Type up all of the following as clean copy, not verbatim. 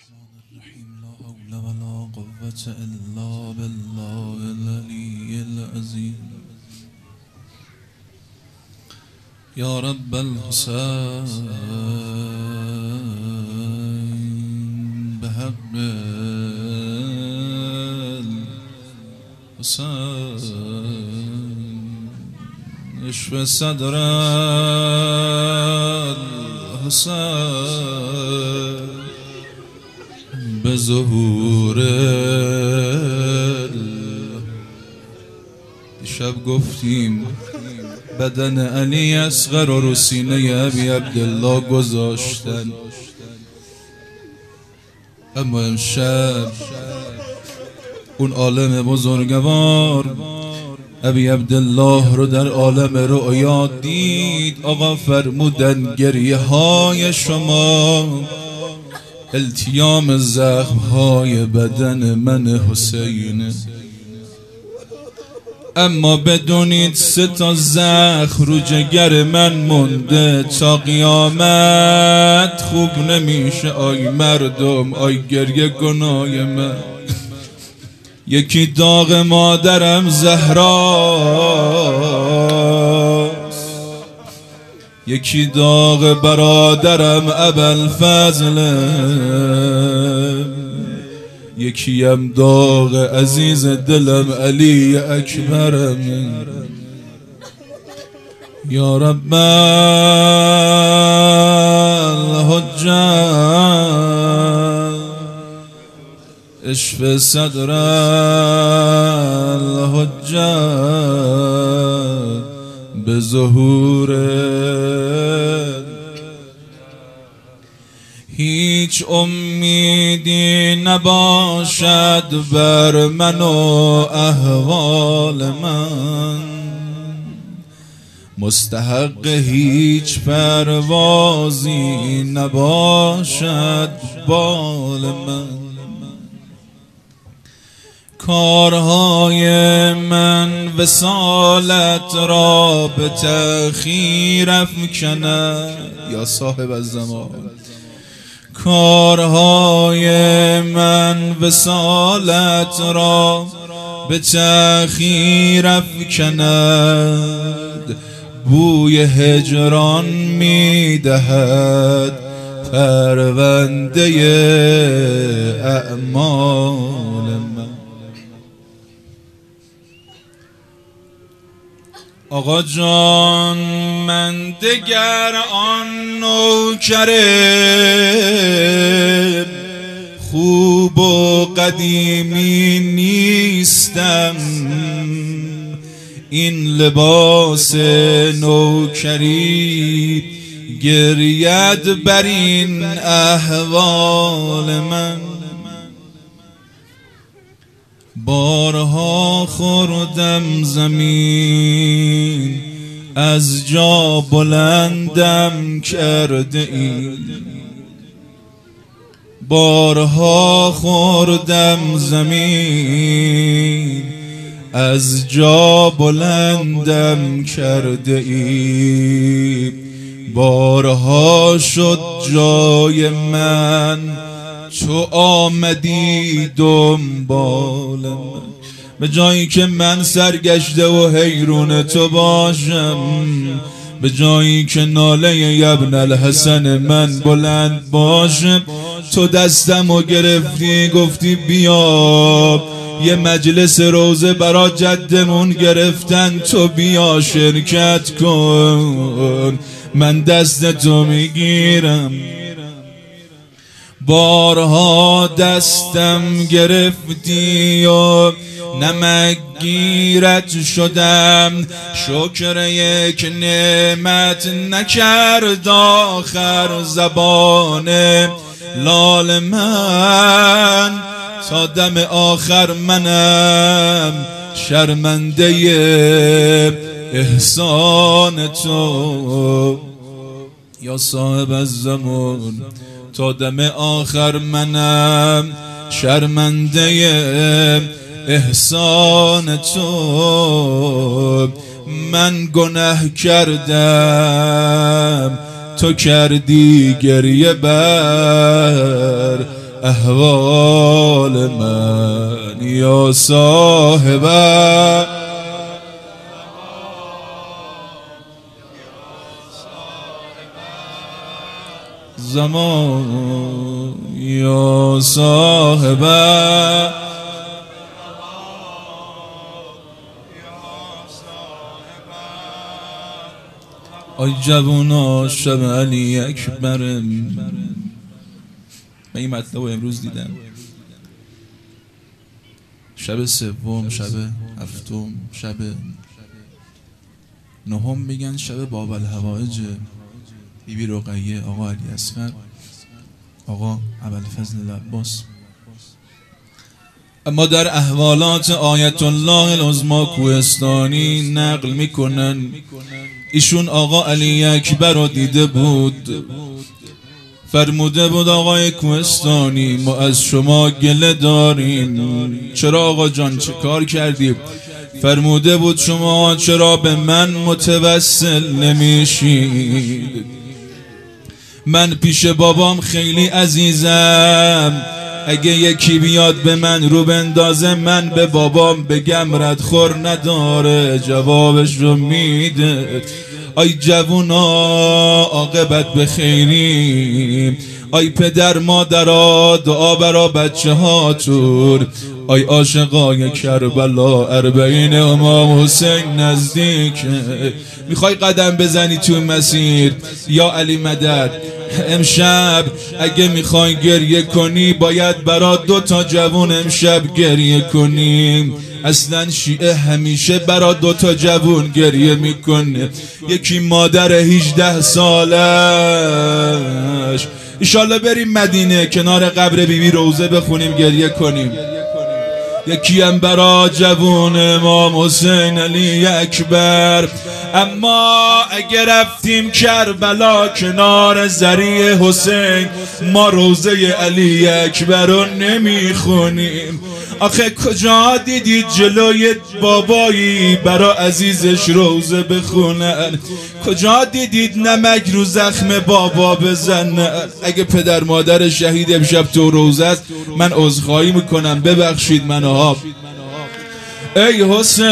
الرحمن الرحیم لا حول ولا قوة الا بالله العلی العظیم یا رب الحسین بحق الحسین اشف صدر الحسین به ظهور دیشب گفتیم بدن علی اصغر رو سینه ابی عبدالله گذاشتن، اما امشب اون عالم بزرگوار ابی عبدالله رو در عالم رؤیا دید. آقا فرمودن گریه های شما التیام زخم های بدن من حسینه، اما بدونید 3 زخم رو جگر من مونده تا قیامت خوب نمیشه. آی مردم، آی گریه گناه من. یکی داغ مادرم زهراست، یکی داغ برادرم ابوالفضل، یکی هم داغ عزیز دلم علی اکبرم. یا رب الحجت اشف صدر الحجت به ظهور هیچ امیدی نباشد بر من و احوال من، مستحق هیچ پروازی نباشد بال من. کارهای من وصالت را به تأخیر افکند یا صاحب الزمان. کارهای من وصالت را به تأخیر افکند، بوی هجران میدهد پرونده اعمال من. آقا جان، من دگر آن نوکر خوب و قدیمی نیستم، این لباس نوکری گرید بر این احوال من. بارها خوردم زمین از جا بلندم کرده ای، بارها خوردم زمین از جا بلندم کرده ای، بارها شد جای من تو آمدی دنبال من. به جایی که من سرگشته و حیرون تو باشم، به جایی که ناله ابن الحسن من بلند باشه، تو دستمو گرفتی گفتی بیا یه مجلس روزه برا جدمون گرفتن، تو بیا شرکت کن. من دست تو میگیرم. بارها دستم گرفتی و نمکگیرت شدم، شکر یک نعمت نکرد آخر زبان لال من. تا دم آخر منم شرمنده احسان تو یا صاحب الزمان. تا دم آخر منم شرمنده احسان تو. من گناه کردم تو کردی گریه بر احوال من یا صاحب زمان یا صاحب آی جوونا شب علی اکبر. من این مطلب رو امروز دیدم، شب سوم، شب هفتم، شب نهم میگن شب باب الحوائج بیبی رقیه، آقا علی اصغر، آقا ابوالفضل العباس. اما در احوالات آیت الله العظمی کوهستانی نقل میکنن ایشون آقا علی اکبر رو دیده بود، فرموده بود آقای کوهستانی ما از شما گله داریم. چرا آقا جان چه کار کردیم؟ فرموده بود شما چرا به من متوسل نمیشید؟ من پیش بابام خیلی عزیزم، اگه یکی بیاد به من رو بندازه من به بابام بگم ردخور نداره، جوابش رو میده. آی جوونا عاقبت بخیریم، آی پدر مادرها دعا برا بچه هاتون، آی عاشقای کربلا اربعین امام حسین نزدیکه، میخوای قدم بزنی تو مسیر یا علی مدد. امشب اگه میخوای گریه کنی باید برا 2 تا جوون امشب گریه کنیم. اصلا شیعه همیشه برا 2 تا جوون گریه میکنه، یکی مادر 18 سالش، ایشالله بریم مدینه کنار قبر بیبی روزه بخونیم گریه کنیم. یکی هم برا جوون امام حسین علی اکبر. اما اگر رفتیم کربلا کنار زریع حسین ما روزه علی اکبر رو نمیخونیم. آخه کجا دیدید جلوی بابایی برا عزیزش روزه بخونن؟ کجا دیدید نمک رو زخم بابا بزنن؟ اگه پدر مادر شهید امشب تو روزه است من عذرخواهی میکنم، ببخشید منو ها. ای حسین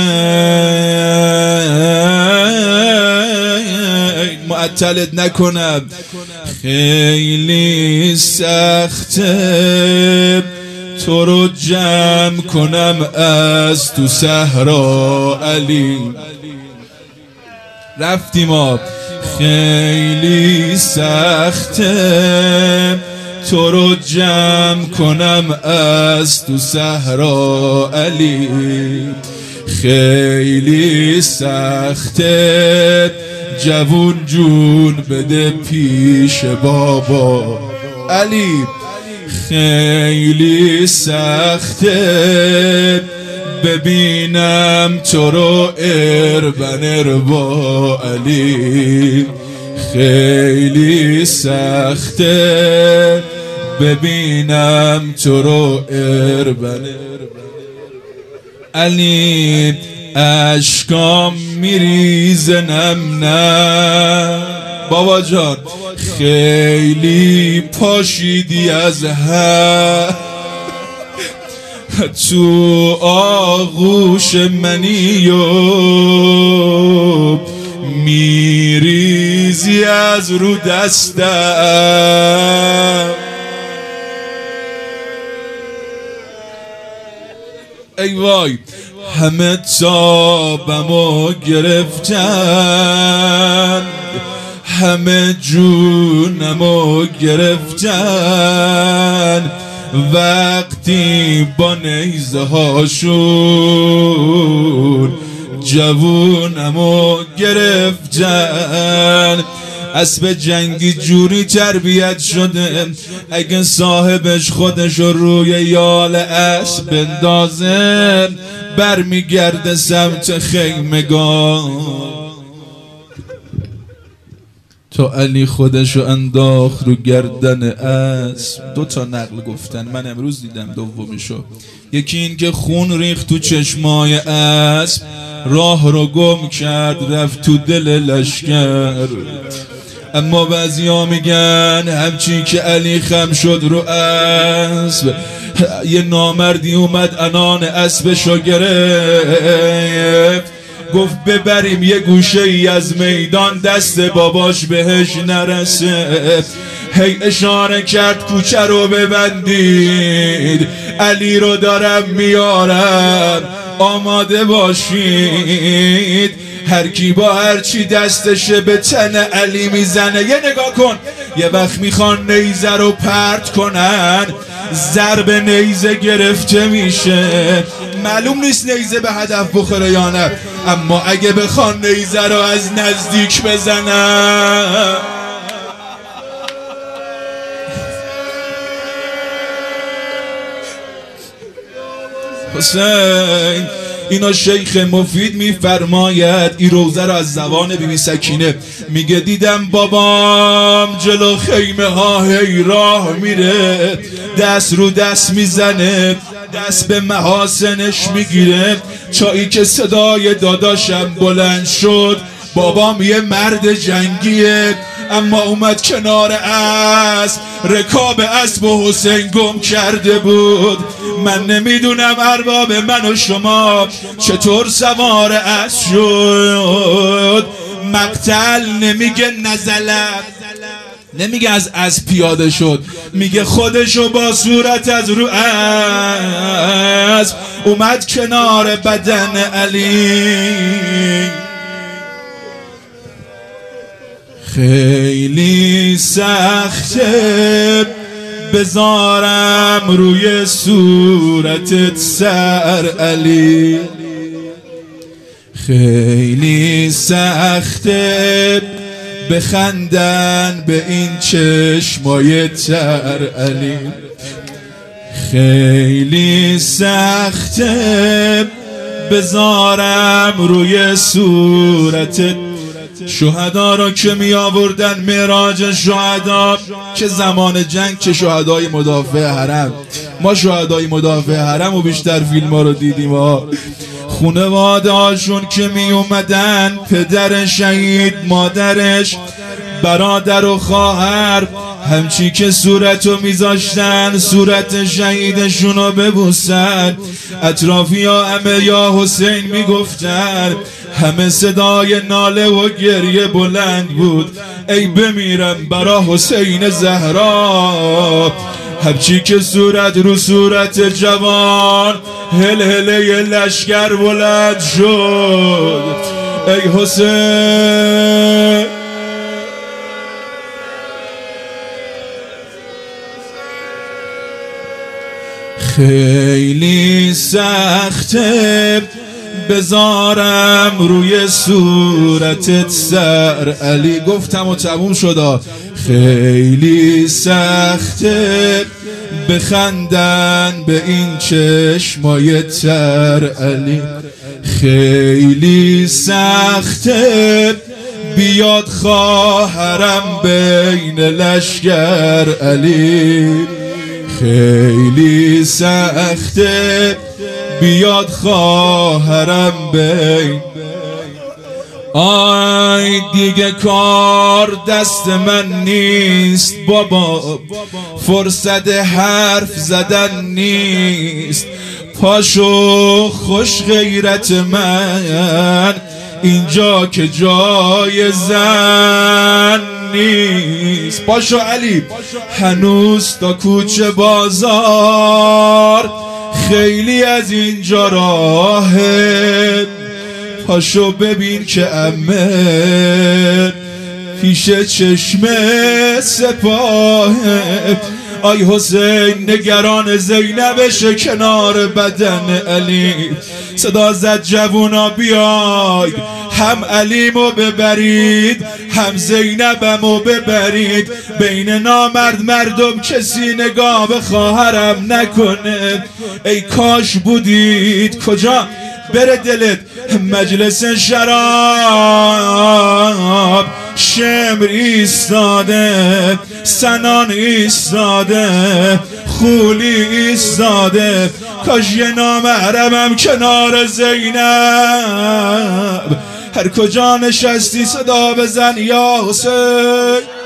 معطلت نکنم، خیلی سخته تو رو جمع کنم از تو صحرا علی. رفتیم آب خیلی سخته تو رو جمع کنم از تو صحرا علی، خیلی سخته جوون جون بده پیش بابا علی، خیلی سخته ببینم تو رو اربن با علی، خیلی سخته ببینم تو رو اربن علی. اشکام میریزه نم نه بابا جان، خیلی پاشیدی از هم تو آغوش منی و میریزی از رو دستم. ای وای همه تابمو گرفتن، همه جونمو گرفتن، وقتی با نیزه هاشون جوونمو گرفتن. اسب جنگی جوری تربیت شده اگه صاحبش خودش روی یال اسب بندازه برمیگرده سمت خیمگان. تو علی خودشو انداخت رو گردن اسب. 2 تا نقل گفتن، من امروز دیدم دومیشو. یکی این که خون ریخت تو چشمای اسب، راه رو گم کرد رفت تو دل لشکر. اما بعضیا میگن همچی که علی خم شد رو اسب، یه نامردی اومد انان اسبشو گرفت، گفت ببریم یه گوشه ای از میدان، دست باباش بهش نرسه. هی اشاره کرد کوچه رو ببندید، علی رو دارم میارم، آماده باشید. هر کی با هر چی دستشه به تن علی میزنه. یه نگاه کن، یه وقت میخوان نیزه رو پرت کنن، ضرب نیزه گرفته میشه، معلوم نیست نیزه به هدف بخوره یا نه، اما اگه بخوان نیزه رو از نزدیک بزنن، حسین اینا شیخ مفید میفرماید، این روزه رو از زبان بیبی سکینه میگه دیدم بابام جلو خیمه ها هی راه میره، دست رو دست میزنه، دست به محاسنش میگیره. چایی که صدای داداشم بلند شد، بابام یه مرد جنگیه، اما اومد کنار اسب، رکاب اسب و حسین گم کرده بود. من نمیدونم ارباب من و شما چطور سوار اسب شد. مقتل نمیگه نزلت، نمیگه از اسب پیاده شد، میگه خودشو با صورت از رو اسب اومد کنار بدن علی. خیلی سخته بذارم روی صورتت سر علی، خیلی سخته بخندن به این چشمای تر علی، خیلی سخته بذارم روی صورتت. شهدا رو که می آوردن معراج شهدا، چه زمان جنگ چه شهدای مدافع حرم. ما شهدای مدافع حرم و بیشتر فیلم ها رو دیدیم ها. خانواده هاشون که می اومدن، پدر شهید، مادرش، برادر و خواهر، همچی که صورتو میذاشتن صورت شهیدشونو ببوسن، اطرافی ها همه یا حسین میگفتن، همه صدای ناله و گریه بلند بود، ای بمیرم برا حسین زهرا. همچی که صورت رو صورت جوان، هل هله لشکر بلند شد، ای حسین. خیلی سخته بذارم روی صورتت سر علی. گفتم و تموم شد. خیلی سخته بخندن به این چشمای تر علی، خیلی سخته بیاد خواهرم بین لشکر علی، خیلی سخته بیاد خواهرم بین. آی دیگه کار دست من نیست بابا، فرصت حرف زدن نیست، پاشو خوش غیرت من، اینجا که جای زن نیست. پاشو علی هنوز تا کوچه بازار، خیلی از اینجا راهه، پاشو ببین که عمه پیش چشم سپاهه. آی حسین نگران زینبش کنار بدن علی، صدا زد جوونا بیاید، هم علیمو ببرید هم زینبمو ببرید، بین نامرد مردم کسی نگاه به خواهرم نکنه. ای کاش بودید، کجا بره دلت، مجلس شراب شمر ایستاده، سنان ایستاده، خولی ایستاده، کاش یه نامحرمم کنار زینب هر کجا نشستی صدا بزن یا حسین.